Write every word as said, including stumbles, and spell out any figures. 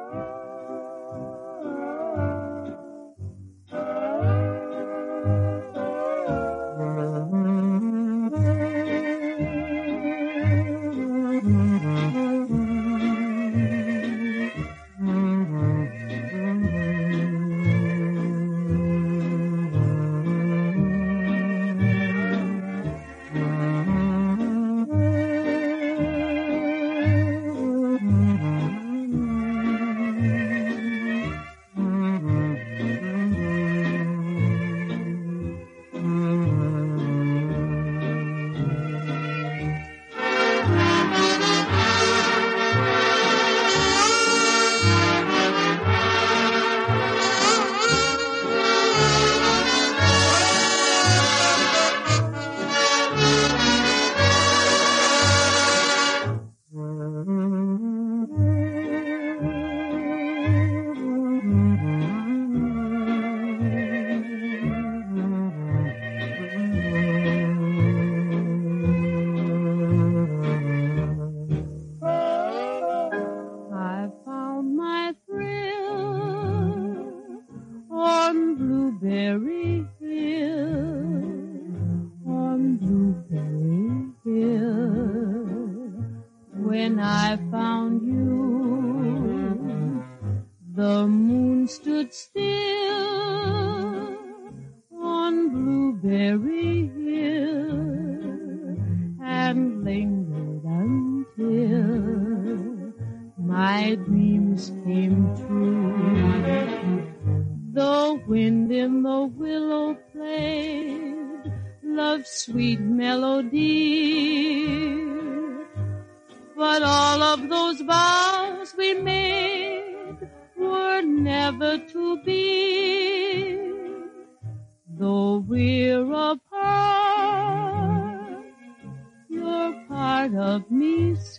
Blueberry Hill, on Blueberry Hill. When I found you, the moon stood still on Blueberry Hill and lingered until my dreams came true. The wind in the willow played love's sweet melody, but all of those vows we made were never to be. Though we're apart, you're part of me